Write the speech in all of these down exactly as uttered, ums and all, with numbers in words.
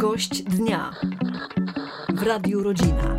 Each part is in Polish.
Gość dnia w Radiu Rodzina.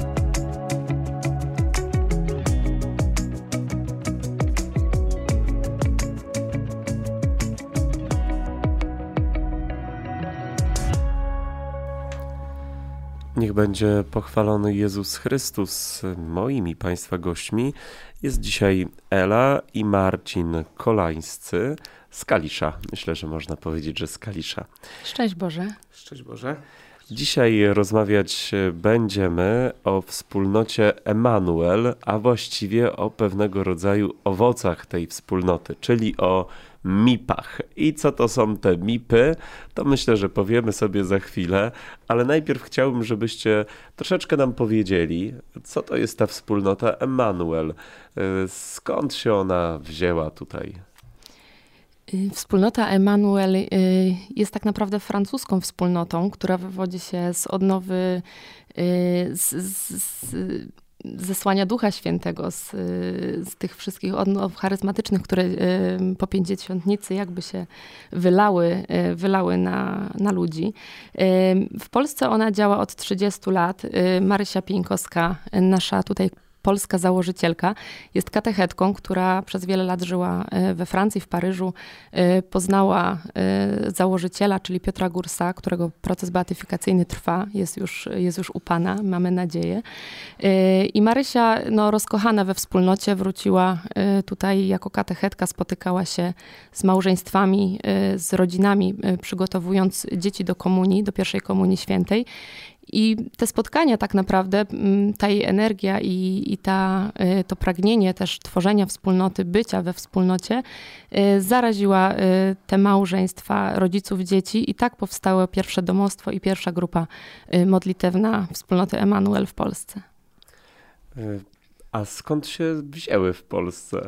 Niech będzie pochwalony Jezus Chrystus. Moimi Państwa gośćmi jest dzisiaj Ela i Marcin Kolańscy z Kalisza. Myślę, że można powiedzieć, że z Kalisza. Szczęść Boże. Szczęść Boże. Dzisiaj rozmawiać będziemy o wspólnocie Emanuel, a właściwie o pewnego rodzaju owocach tej wspólnoty, czyli o mipach. I co to są te mipy, to myślę, że powiemy sobie za chwilę, ale najpierw chciałbym, żebyście troszeczkę nam powiedzieli, co to jest ta wspólnota Emanuel, skąd się ona wzięła tutaj. Wspólnota Emanuel jest tak naprawdę francuską wspólnotą, która wywodzi się z odnowy z, z, z zesłania Ducha Świętego, z, z tych wszystkich odnow charyzmatycznych, które po Pięćdziesiątnicy jakby się wylały, wylały na, na ludzi. W Polsce ona działa od trzydziestu lat. Marysia Pieńkowska, nasza tutaj polska założycielka, jest katechetką, która przez wiele lat żyła we Francji, w Paryżu. Poznała założyciela, czyli Piotra Gursa, którego proces beatyfikacyjny trwa, jest już, jest już u Pana, mamy nadzieję. I Marysia, no, rozkochana we wspólnocie, wróciła tutaj jako katechetka, spotykała się z małżeństwami, z rodzinami, przygotowując dzieci do komunii, do pierwszej komunii świętej. I te spotkania tak naprawdę, ta jej energia i, i ta, to pragnienie też tworzenia wspólnoty, bycia we wspólnocie zaraziła te małżeństwa rodziców dzieci i tak powstało pierwsze domostwo i pierwsza grupa modlitewna wspólnoty Emanuel w Polsce. A skąd się wzięły w Polsce?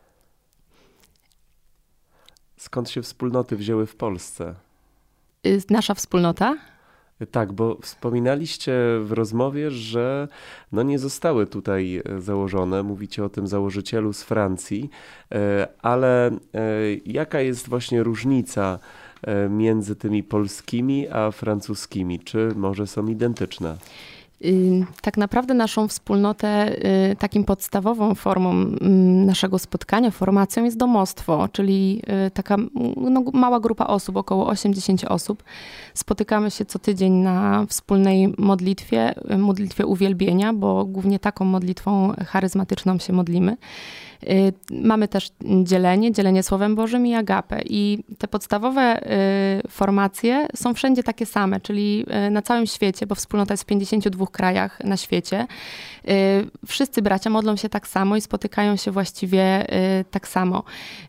Skąd się wspólnoty wzięły w Polsce? Nasza wspólnota? Tak, bo wspominaliście w rozmowie, że no nie zostały tutaj założone, mówicie o tym założycielu z Francji, ale jaka jest właśnie różnica między tymi polskimi a francuskimi? Czy może są identyczne? Tak naprawdę naszą wspólnotę, takim podstawową formą naszego spotkania, formacją jest domostwo, czyli taka no, mała grupa osób, około osiemdziesiąt osób. Spotykamy się co tydzień na wspólnej modlitwie, modlitwie uwielbienia, bo głównie taką modlitwą charyzmatyczną się modlimy. Mamy też dzielenie, dzielenie Słowem Bożym i agapę. I te podstawowe formacje są wszędzie takie same, czyli na całym świecie, bo wspólnota jest w pięćdziesięciu dwóch krajach na świecie. Wszyscy bracia modlą się tak samo i spotykają się właściwie tak samo.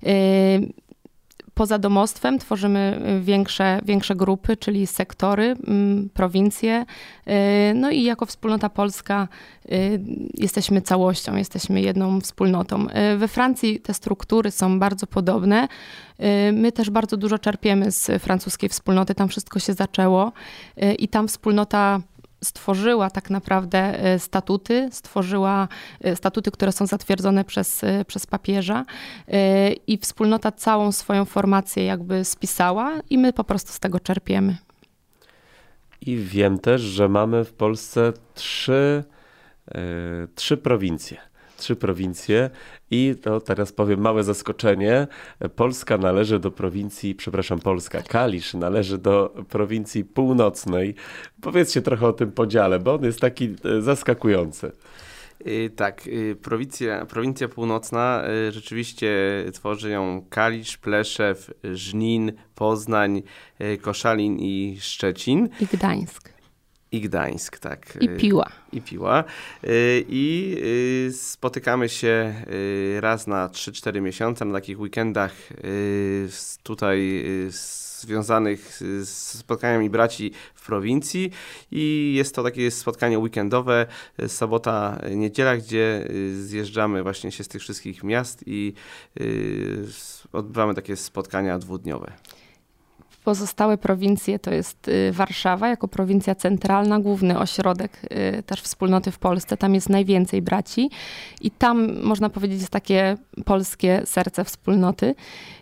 Poza domostwem tworzymy większe, większe grupy, czyli sektory, prowincje. No i jako wspólnota polska jesteśmy całością, jesteśmy jedną wspólnotą. We Francji te struktury są bardzo podobne. My też bardzo dużo czerpiemy z francuskiej wspólnoty. Tam wszystko się zaczęło i tam wspólnota stworzyła tak naprawdę statuty, stworzyła statuty, które są zatwierdzone przez, przez papieża i wspólnota całą swoją formację jakby spisała i my po prostu z tego czerpiemy. I wiem też, że mamy w Polsce trzy, yy, trzy prowincje. Trzy prowincje i to teraz powiem małe zaskoczenie. Polska należy do prowincji, przepraszam, Polska, Kalisz należy do prowincji północnej. Powiedzcie trochę o tym podziale, bo on jest taki zaskakujący. Tak, prowincja, prowincja północna, rzeczywiście tworzy ją Kalisz, Pleszew, Żnin, Poznań, Koszalin i Szczecin. I Gdańsk. I Gdańsk, tak. I Piła. I Piła. I spotykamy się raz na trzy cztery miesiące na takich weekendach tutaj związanych z spotkaniami braci w prowincji i jest to takie spotkanie weekendowe, sobota, niedziela, gdzie zjeżdżamy właśnie się z tych wszystkich miast i odbywamy takie spotkania dwudniowe. Pozostałe prowincje to jest Warszawa jako prowincja centralna, główny ośrodek też wspólnoty w Polsce. Tam jest najwięcej braci i tam można powiedzieć jest takie polskie serce wspólnoty.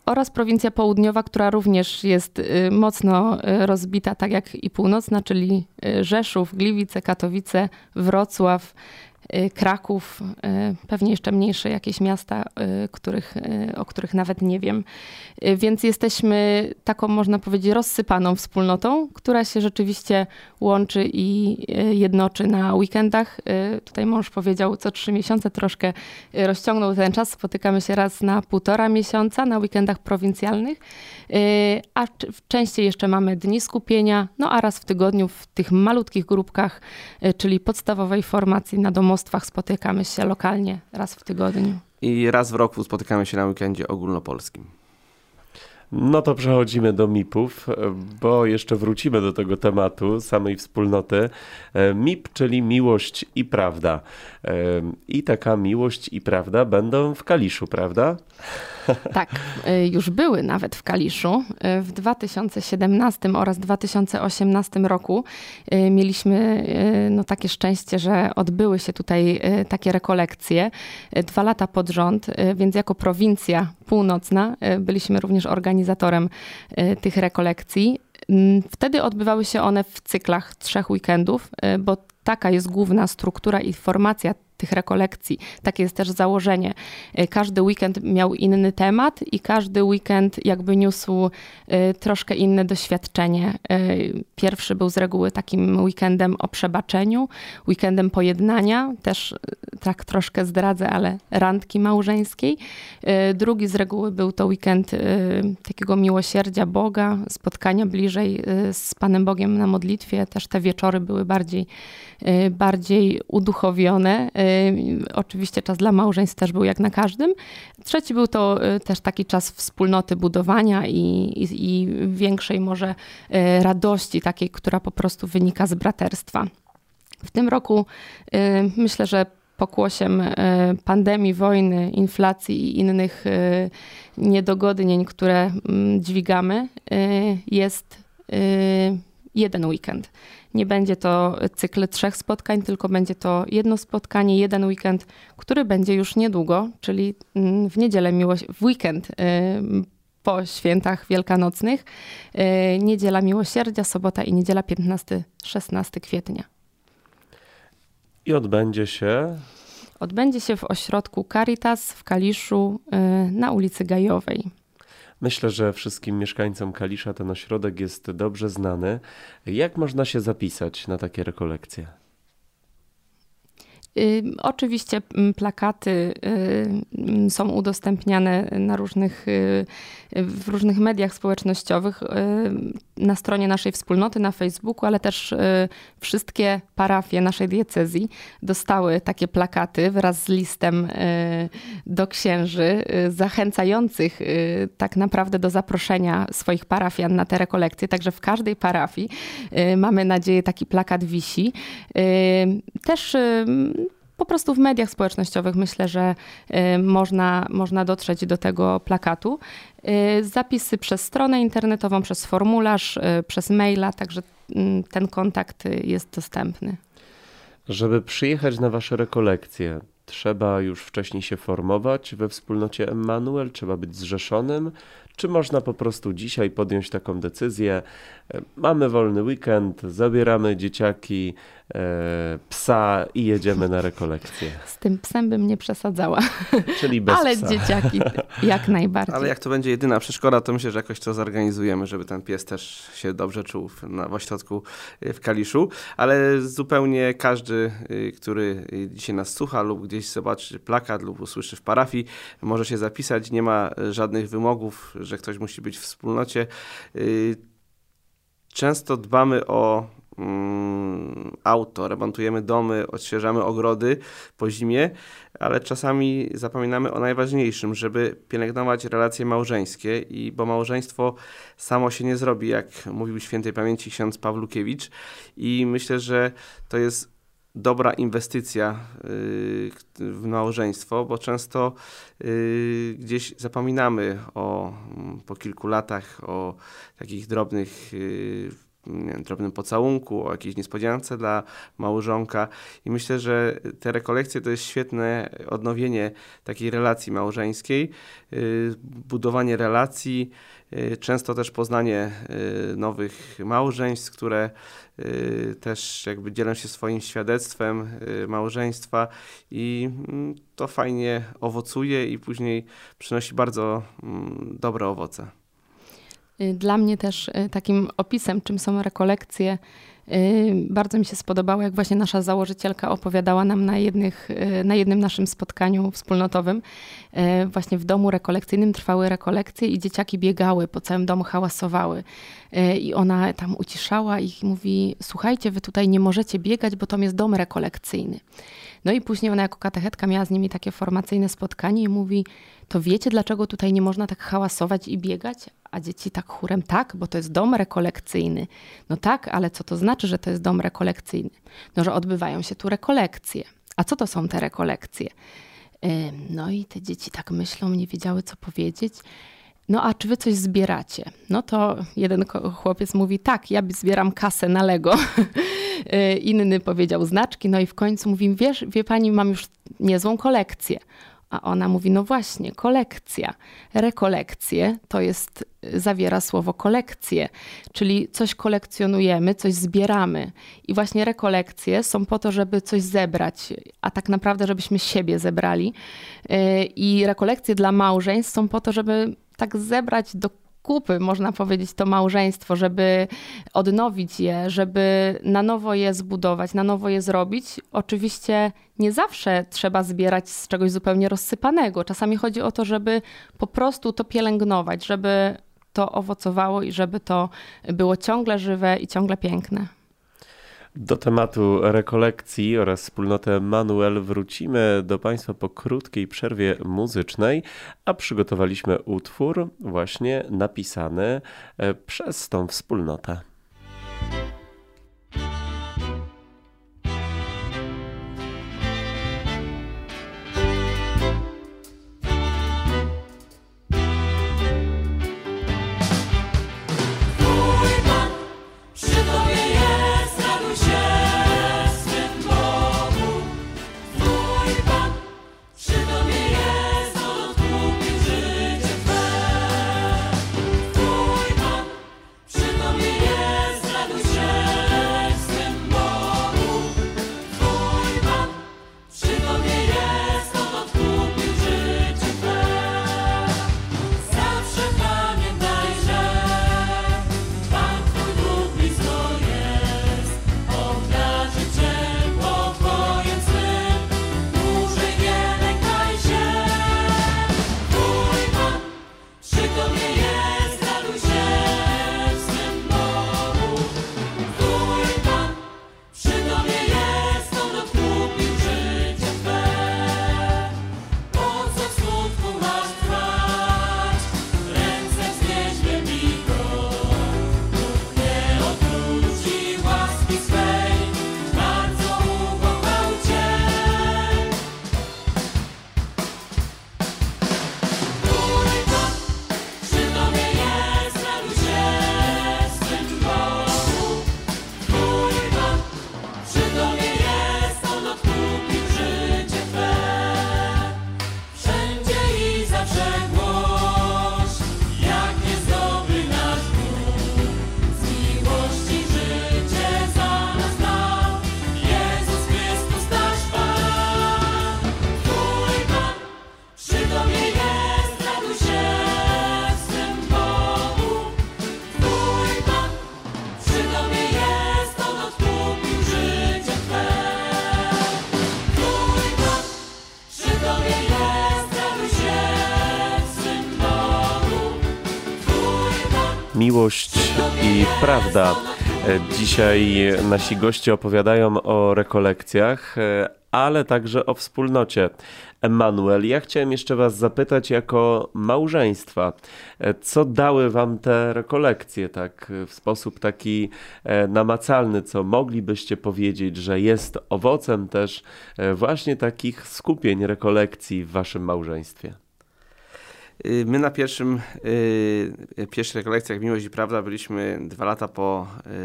oraz prowincja południowa, która również jest mocno rozbita, tak jak i północna, czyli Rzeszów, Gliwice, Katowice, Wrocław, Kraków, pewnie jeszcze mniejsze jakieś miasta, których, o których nawet nie wiem. Więc jesteśmy taką, można powiedzieć, rozsypaną wspólnotą, która się rzeczywiście łączy i jednoczy na weekendach. Tutaj mąż powiedział, co trzy miesiące, troszkę rozciągnął ten czas. Spotykamy się raz na półtora miesiąca na weekendach prowincjalnych, a częściej jeszcze mamy dni skupienia, no a raz w tygodniu w tych malutkich grupkach, czyli podstawowej formacji na domostwach, spotykamy się lokalnie raz w tygodniu. I raz w roku spotykamy się na weekendzie ogólnopolskim. No to przechodzimy do mipów, bo jeszcze wrócimy do tego tematu samej wspólnoty. mip, czyli miłość i prawda. I taka miłość i prawda będą w Kaliszu, prawda? Tak, już były nawet w Kaliszu. W dwa tysiące siedemnastym oraz dwa tysiące osiemnastym roku mieliśmy no, takie szczęście, że odbyły się tutaj takie rekolekcje dwa lata pod rząd, więc jako prowincja północna byliśmy również organizatorem tych rekolekcji. Wtedy odbywały się one w cyklach trzech weekendów, bo taka jest główna struktura i formacja tych rekolekcji. Takie jest też założenie. Każdy weekend miał inny temat i każdy weekend jakby niósł troszkę inne doświadczenie. Pierwszy był z reguły takim weekendem o przebaczeniu, weekendem pojednania, też tak troszkę zdradzę, ale randki małżeńskiej. Drugi z reguły był to weekend takiego miłosierdzia Boga, spotkania bliżej z Panem Bogiem na modlitwie. Też te wieczory były bardziej, bardziej uduchowione. Oczywiście czas dla małżeństw też był jak na każdym. Trzeci był to też taki czas wspólnoty, budowania i, i, i większej może radości, takiej, która po prostu wynika z braterstwa. W tym roku myślę, że pokłosiem pandemii, wojny, inflacji i innych niedogodnień, które dźwigamy, jest jeden weekend. Nie będzie to cykl trzech spotkań, tylko będzie to jedno spotkanie, jeden weekend, który będzie już niedługo, czyli w niedzielę, miłość, w weekend po świętach wielkanocnych. Niedziela Miłosierdzia, sobota i niedziela piętnastego szesnastego kwietnia. I odbędzie się? Odbędzie się w ośrodku Caritas w Kaliszu na ulicy Gajowej. Myślę, że wszystkim mieszkańcom Kalisza ten ośrodek jest dobrze znany. Jak można się zapisać na takie rekolekcje? Y, oczywiście plakaty y, są udostępniane na różnych, y, w różnych mediach społecznościowych, y, na stronie naszej wspólnoty, na Facebooku, ale też y, wszystkie parafie naszej diecezji dostały takie plakaty wraz z listem y, do księży y, zachęcających y, tak naprawdę do zaproszenia swoich parafian na te rekolekcje. Także w każdej parafii y, mamy nadzieję taki plakat wisi. Y, też y, Po prostu w mediach społecznościowych myślę, że y, można, można dotrzeć do tego plakatu. Y, zapisy przez stronę internetową, przez formularz, y, przez maila, także y, ten kontakt jest dostępny. Żeby przyjechać na wasze rekolekcje, trzeba już wcześniej się formować we wspólnocie Emmanuel? Trzeba być zrzeszonym? Czy można po prostu dzisiaj podjąć taką decyzję? Mamy wolny weekend, zabieramy dzieciaki, e, psa i jedziemy na rekolekcję. Z tym psem bym nie przesadzała. Czyli bez Ale psa. dzieciaki jak najbardziej. Ale jak to będzie jedyna przeszkoda, to myślę, że jakoś to zorganizujemy, żeby ten pies też się dobrze czuł w, na, w ośrodku w Kaliszu. Ale zupełnie każdy, który dzisiaj nas słucha lub gdzieś zobaczy plakat lub usłyszy w parafii, może się zapisać. Nie ma żadnych wymogów, że ktoś musi być w wspólnocie. Często dbamy o mm, auto, remontujemy domy, odświeżamy ogrody po zimie, ale czasami zapominamy o najważniejszym, żeby pielęgnować relacje małżeńskie, i bo małżeństwo samo się nie zrobi, jak mówił świętej pamięci ksiądz Pawlukiewicz, i myślę, że to jest dobra inwestycja w małżeństwo, bo często gdzieś zapominamy o, po kilku latach o takich drobnych nie wiem, drobnym pocałunku, o jakiejś niespodziance dla małżonka. I myślę, że te rekolekcje to jest świetne odnowienie takiej relacji małżeńskiej, budowanie relacji, często też poznanie nowych małżeństw, które też jakby dzielą się swoim świadectwem małżeństwa i to fajnie owocuje i później przynosi bardzo dobre owoce. Dla mnie też takim opisem, czym są rekolekcje, bardzo mi się spodobało, jak właśnie nasza założycielka opowiadała nam na, jednych, na jednym naszym spotkaniu wspólnotowym. Właśnie w domu rekolekcyjnym trwały rekolekcje i dzieciaki biegały po całym domu, hałasowały. I ona tam uciszała ich i mówi: słuchajcie, wy tutaj nie możecie biegać, bo tam jest dom rekolekcyjny. No i później ona jako katechetka miała z nimi takie formacyjne spotkanie i mówi: to wiecie, dlaczego tutaj nie można tak hałasować i biegać? A dzieci tak chórem: tak, bo to jest dom rekolekcyjny. No tak, ale co to znaczy, że to jest dom rekolekcyjny? No, że odbywają się tu rekolekcje. A co to są te rekolekcje? No i te dzieci tak myślą, nie wiedziały, co powiedzieć. No a czy wy coś zbieracie? No to jeden chłopiec mówi: tak, ja zbieram kasę na Lego. Inny powiedział: znaczki. No i w końcu mówi: wiesz, wie pani, mam już niezłą kolekcję. A ona mówi: no właśnie, kolekcja. Rekolekcje to jest, zawiera słowo kolekcje, czyli coś kolekcjonujemy, coś zbieramy. I właśnie rekolekcje są po to, żeby coś zebrać, a tak naprawdę, żebyśmy siebie zebrali. I rekolekcje dla małżeństw są po to, żeby tak zebrać do kupy, można powiedzieć, to małżeństwo, żeby odnowić je, żeby na nowo je zbudować, na nowo je zrobić. Oczywiście nie zawsze trzeba zbierać z czegoś zupełnie rozsypanego. Czasami chodzi o to, żeby po prostu to pielęgnować, żeby to owocowało i żeby to było ciągle żywe i ciągle piękne. Do tematu rekolekcji oraz wspólnoty Emmanuel wrócimy do Państwa po krótkiej przerwie muzycznej, a przygotowaliśmy utwór właśnie napisany przez tą wspólnotę. Miłość i prawda. Dzisiaj nasi goście opowiadają o rekolekcjach, ale także o wspólnocie Emmanuel. Ja chciałem jeszcze was zapytać jako małżeństwa, co dały wam te rekolekcje tak w sposób taki namacalny, co moglibyście powiedzieć, że jest owocem też właśnie takich skupień rekolekcji w waszym małżeństwie? My na pierwszym, yy, pierwszych rekolekcjach Miłość i Prawda byliśmy dwa lata po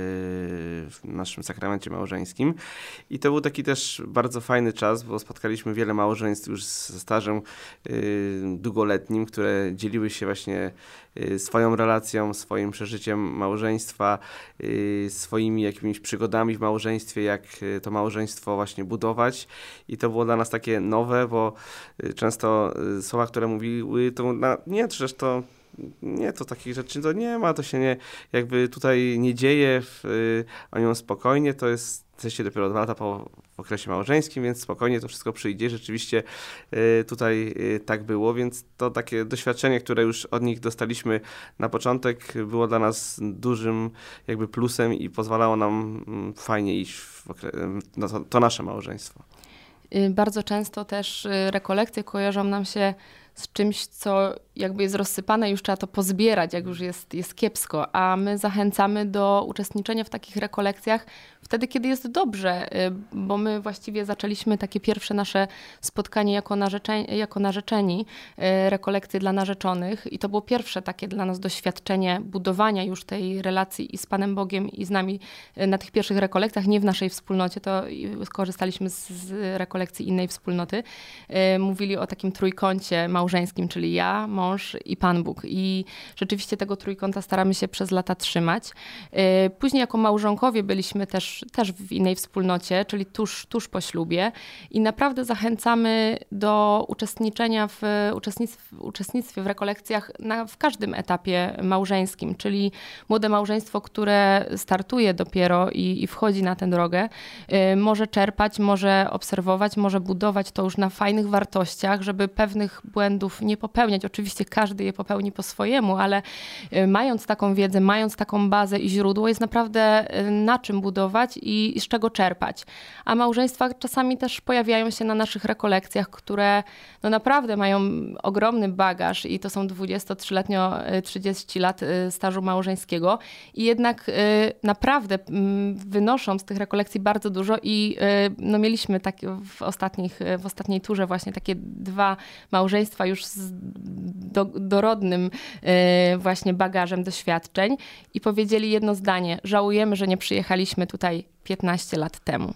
yy, naszym sakramencie małżeńskim i to był taki też bardzo fajny czas, bo spotkaliśmy wiele małżeństw już ze stażem yy, długoletnim, które dzieliły się właśnie yy, swoją relacją, swoim przeżyciem małżeństwa, yy, swoimi jakimiś przygodami w małżeństwie, jak yy, to małżeństwo właśnie budować i to było dla nas takie nowe, bo yy, często yy, słowa, które mówiły, to na, nie, przecież to nie, to takich rzeczy to nie ma, to się nie, jakby tutaj nie dzieje, w, y, oni spokojnie, to jest, jesteście dopiero dwa lata po w okresie małżeńskim, więc spokojnie to wszystko przyjdzie. Rzeczywiście y, tutaj y, tak było, więc to takie doświadczenie, które już od nich dostaliśmy na początek, było dla nas dużym jakby plusem i pozwalało nam mm, fajnie iść w okre- no to, to nasze małżeństwo. Bardzo często też rekolekcje kojarzą nam się z czymś, co jakby jest rozsypane, już trzeba to pozbierać, jak już jest, jest kiepsko, a my zachęcamy do uczestniczenia w takich rekolekcjach wtedy, kiedy jest dobrze, bo my właściwie zaczęliśmy takie pierwsze nasze spotkanie jako, narzeczeni, jako narzeczeni, rekolekcje dla narzeczonych i to było pierwsze takie dla nas doświadczenie budowania już tej relacji i z Panem Bogiem i z nami na tych pierwszych rekolekcjach, nie w naszej wspólnocie, to skorzystaliśmy z, z rekolekcji innej wspólnoty. Mówili o takim trójkącie małżeńskim, czyli ja, mąż i Pan Bóg. I rzeczywiście tego trójkąta staramy się przez lata trzymać. Później jako małżonkowie byliśmy też, też w innej wspólnocie, czyli tuż, tuż po ślubie i naprawdę zachęcamy do uczestniczenia w uczestnictwie, uczestnictwie w rekolekcjach na, w każdym etapie małżeńskim, czyli młode małżeństwo, które startuje dopiero i, i wchodzi na tę drogę, może czerpać, może obserwować, może budować to już na fajnych wartościach, żeby pewnych błędów nie popełniać. Oczywiście każdy je popełni po swojemu, ale mając taką wiedzę, mając taką bazę i źródło, jest naprawdę na czym budować i, i z czego czerpać. A małżeństwa czasami też pojawiają się na naszych rekolekcjach, które no naprawdę mają ogromny bagaż i to są dwudziestotrzyletnio trzydzieści lat stażu małżeńskiego i jednak naprawdę wynoszą z tych rekolekcji bardzo dużo i no mieliśmy tak w, ostatnich, w ostatniej turze właśnie takie dwa małżeństwa już z do, dorodnym właśnie bagażem doświadczeń i powiedzieli jedno zdanie: żałujemy, że nie przyjechaliśmy tutaj piętnaście lat temu.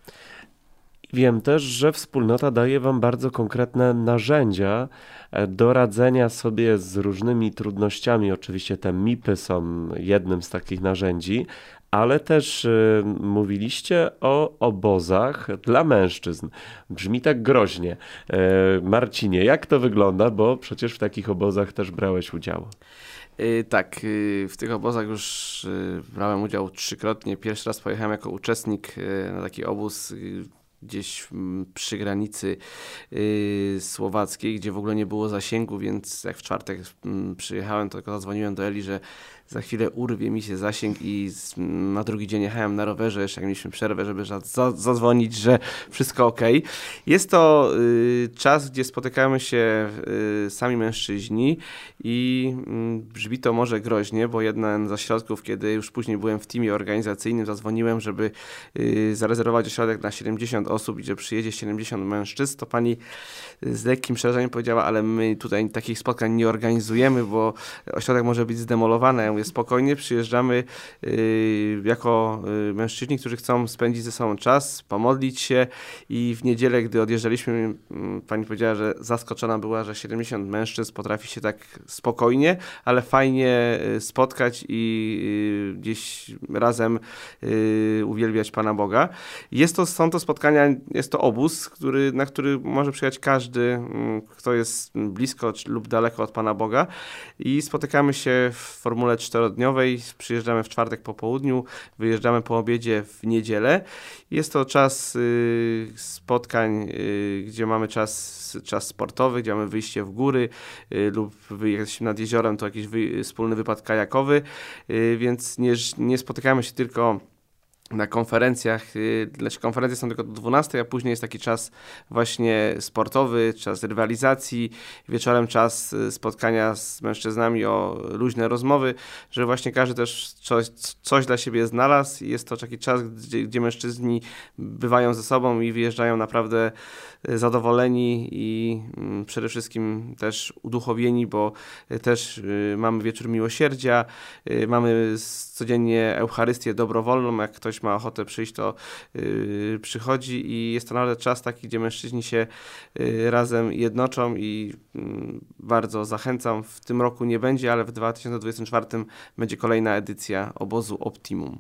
Wiem też, że wspólnota daje wam bardzo konkretne narzędzia do radzenia sobie z różnymi trudnościami. Oczywiście te mipy są jednym z takich narzędzi, ale też y, mówiliście o obozach dla mężczyzn. Brzmi tak groźnie. Y, Marcinie, jak to wygląda? Bo przecież w takich obozach też brałeś udział. Yy, tak, yy, w tych obozach już yy, brałem udział trzykrotnie. Pierwszy raz pojechałem jako uczestnik yy, na taki obóz yy, gdzieś przy granicy yy, słowackiej, gdzie w ogóle nie było zasięgu, więc jak w czwartek yy, przyjechałem, to tylko zadzwoniłem do Eli, że za chwilę urwie mi się zasięg i z, na drugi dzień jechałem na rowerze, jeszcze jak mieliśmy przerwę, żeby za, za, zadzwonić, że wszystko ok. Jest to y, czas, gdzie spotykamy się y, sami mężczyźni i y, brzmi to może groźnie, bo jeden z ośrodków, kiedy już później byłem w teamie organizacyjnym, zadzwoniłem, żeby y, zarezerwować ośrodek na siedemdziesiąt osób i że przyjedzie siedemdziesiąt mężczyzn, to pani z lekkim przerażeniem powiedziała, ale my tutaj takich spotkań nie organizujemy, bo ośrodek może być zdemolowany. Ja mówię, spokojnie, przyjeżdżamy y, jako y, mężczyźni, którzy chcą spędzić ze sobą czas, pomodlić się i w niedzielę, gdy odjeżdżaliśmy, y, pani powiedziała, że zaskoczona była, że siedemdziesiąt mężczyzn potrafi się tak spokojnie, ale fajnie y, spotkać i y, gdzieś razem y, uwielbiać Pana Boga. Jest to, są to spotkania, jest to obóz, który, na który może przyjechać każdy, y, kto jest blisko lub daleko od Pana Boga i spotykamy się w formule czterodniowej, przyjeżdżamy w czwartek po południu, wyjeżdżamy po obiedzie w niedzielę. Jest to czas y, spotkań, y, gdzie mamy czas, czas sportowy, gdzie mamy wyjście w góry y, lub jesteśmy nad jeziorem, to jakiś wy, wspólny wypad kajakowy, y, więc nie, nie spotykamy się tylko na konferencjach, znaczy konferencje są tylko do dwunastej, a później jest taki czas właśnie sportowy, czas rywalizacji, wieczorem czas spotkania z mężczyznami o luźne rozmowy, że właśnie każdy też coś, coś dla siebie znalazł i jest to taki czas, gdzie, gdzie mężczyźni bywają ze sobą i wyjeżdżają naprawdę zadowoleni i przede wszystkim też uduchowieni, bo też mamy wieczór miłosierdzia, mamy codziennie Eucharystię dobrowolną, jak ktoś ma ochotę przyjść, to yy, przychodzi i jest to nawet czas taki, gdzie mężczyźni się yy, razem jednoczą i yy, bardzo zachęcam. W tym roku nie będzie, ale w dwa tysiące dwudziestym czwartym będzie kolejna edycja obozu Optimum.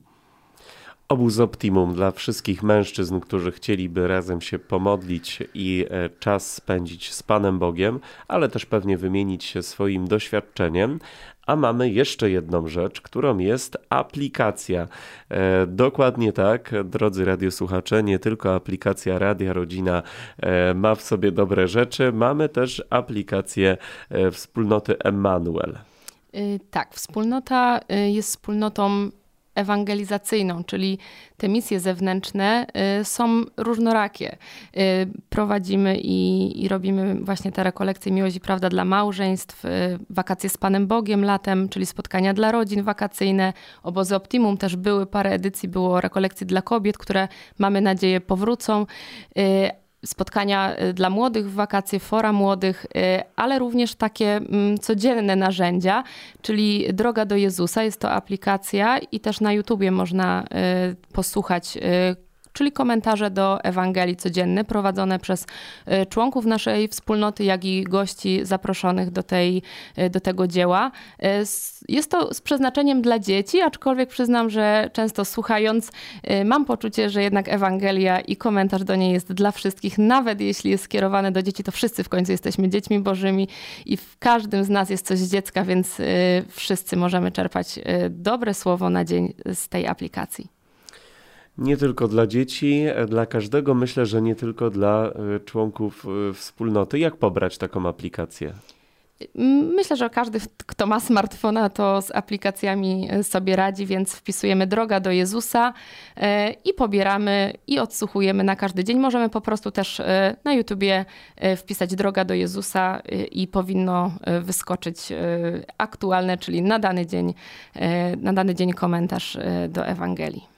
Obóz Optimum dla wszystkich mężczyzn, którzy chcieliby razem się pomodlić i czas spędzić z Panem Bogiem, ale też pewnie wymienić się swoim doświadczeniem. A mamy jeszcze jedną rzecz, którą jest aplikacja. E, dokładnie tak, drodzy radiosłuchacze, nie tylko aplikacja Radia Rodzina e, ma w sobie dobre rzeczy, mamy też aplikację e, wspólnoty Emmanuel. Yy, tak, wspólnota yy, jest wspólnotą ewangelizacyjną, czyli te misje zewnętrzne y, są różnorakie. Y, prowadzimy i, i robimy właśnie te rekolekcje Miłość i Prawda dla małżeństw, y, wakacje z Panem Bogiem latem, czyli spotkania dla rodzin wakacyjne, obozy Optimum też były, parę edycji było rekolekcji dla kobiet, które mamy nadzieję powrócą. Y, spotkania dla młodych w wakacje, fora młodych, ale również takie codzienne narzędzia, czyli Droga do Jezusa. Jest to aplikacja i też na YouTubie można posłuchać, czyli komentarze do Ewangelii codzienne prowadzone przez członków naszej wspólnoty, jak i gości zaproszonych do, tej, do tego dzieła. Jest to z przeznaczeniem dla dzieci, aczkolwiek przyznam, że często słuchając mam poczucie, że jednak Ewangelia i komentarz do niej jest dla wszystkich. Nawet jeśli jest skierowane do dzieci, to wszyscy w końcu jesteśmy dziećmi bożymi i w każdym z nas jest coś z dziecka, więc wszyscy możemy czerpać dobre słowo na dzień z tej aplikacji. Nie tylko dla dzieci, dla każdego, myślę, że nie tylko dla członków wspólnoty. Jak pobrać taką aplikację? Myślę, że każdy, kto ma smartfona, to z aplikacjami sobie radzi, więc wpisujemy Droga do Jezusa i pobieramy i odsłuchujemy na każdy dzień. Możemy po prostu też na YouTubie wpisać Droga do Jezusa i powinno wyskoczyć aktualne, czyli na dany dzień, na dany dzień komentarz do Ewangelii.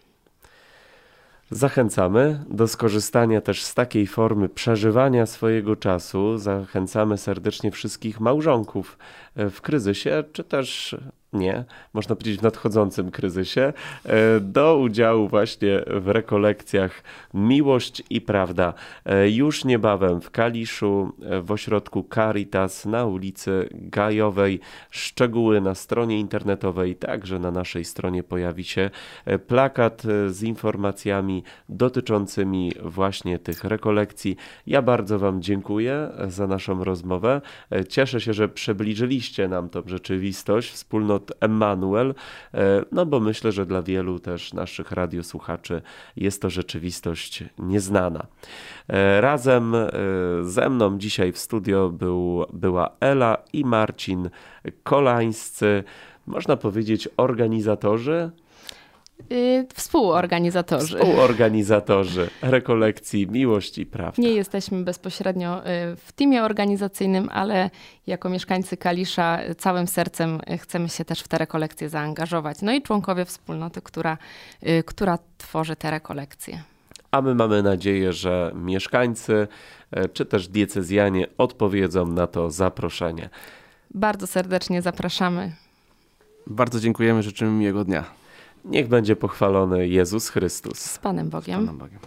Zachęcamy do skorzystania też z takiej formy przeżywania swojego czasu. Zachęcamy serdecznie wszystkich małżonków w kryzysie, czy też nie, można powiedzieć w nadchodzącym kryzysie, do udziału właśnie w rekolekcjach Miłość i Prawda. Już niebawem w Kaliszu, w ośrodku Caritas na ulicy Gajowej. Szczegóły na stronie internetowej, także na naszej stronie pojawi się plakat z informacjami dotyczącymi właśnie tych rekolekcji. Ja bardzo Wam dziękuję za naszą rozmowę. Cieszę się, że przybliżyliście nam tą rzeczywistość wspólnot Emmanuel, no bo myślę, że dla wielu też naszych radiosłuchaczy jest to rzeczywistość nieznana. Razem ze mną dzisiaj w studio był, była Ela i Marcin Kolańscy, można powiedzieć organizatorzy, Yy, współorganizatorzy. Współorganizatorzy rekolekcji Miłość i Prawda. Nie jesteśmy bezpośrednio w teamie organizacyjnym, ale jako mieszkańcy Kalisza całym sercem chcemy się też w te rekolekcje zaangażować. No i członkowie wspólnoty, która, która tworzy te rekolekcje. A my mamy nadzieję, że mieszkańcy czy też diecezjanie odpowiedzą na to zaproszenie. Bardzo serdecznie zapraszamy. Bardzo dziękujemy, życzymy miłego dnia. Niech będzie pochwalony Jezus Chrystus. Z Panem Bogiem. Z Panem Bogiem.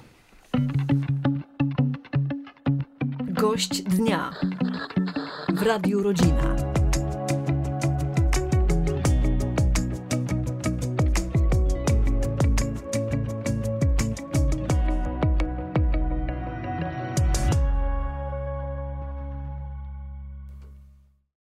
Gość dnia w Radiu Rodzina.